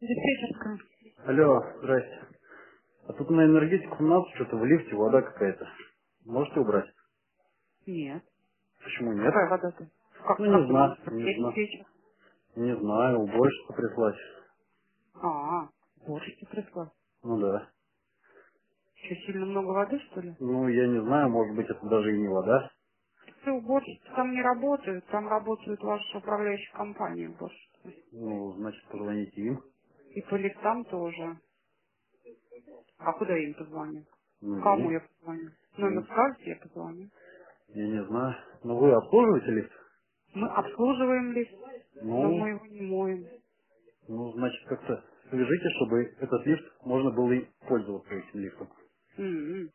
Диспетчерская. Алло, здрасте. А тут на энергетику у нас что-то в лифте вода какая-то. Можете убрать? Нет. Почему нет? Какая вода-то? Ну Как не ты знаю, можешь? не Я знаю. диспетчер. Не знаю, уборщицу прислать. Борщики пришла. Ну да. Что, сильно много воды, что ли? Ну я не знаю, может быть это даже и не вода. Все, уборщицы там не работают, там работают ваши управляющие компании уборщицы. Ну, значит, позвоните им. И по лифтам тоже. А куда я им позвоню? Ну, Кому им. я позвоню? Номер Им. скажете, я позвоню. Я не знаю. Ну вы обслуживаете лифт? Мы обслуживаем лифт, но Ну, мы его не моем. значит, как-то свяжите, чтобы этот лифт можно было и пользоваться этим лифтом. М-м.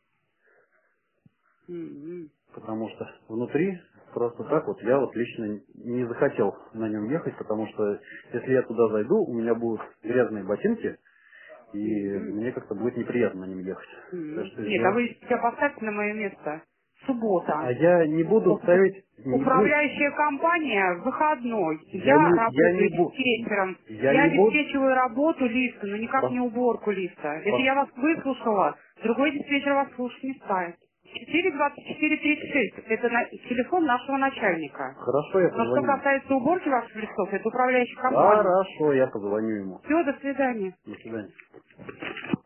М-м. Потому что внутри просто так вот я вот лично не захотел на нем ехать, потому что если я туда зайду, у меня будут грязные ботинки, и М-м. мне как-то будет неприятно на нем ехать. Так что Нет, а вы себя поставьте на мое место. А Суббота. я не буду ставить, Управляющая компания выходной. Я я не работаю буду, диспетчером. я Я не буду, обеспечиваю работу лифта, но никак не пос- уборку лифта. Если пос- я вас выслушала, другой диспетчер вас слушать не станет. 42436. Это телефон нашего начальника. хорошо, я Но что позвоню. касается уборки ваших лифтов, это управляющая компания. Хорошо, я позвоню ему. Все, до свидания. До свидания.